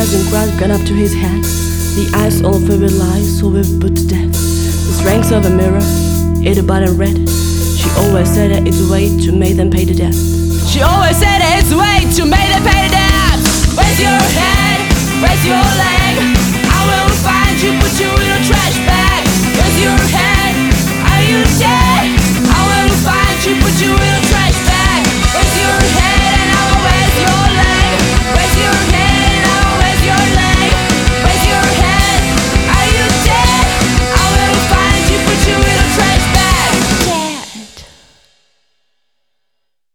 prison crowd got up to his head. The eyes all filled with lies, so we put to death. The strength of a mirror, it about and red. She always said that it's a way to make them pay the debt. She always said that it's a way to make them pay the debt. Raise your head, raise your leg, I will find you, put you in a trash bag. Raise your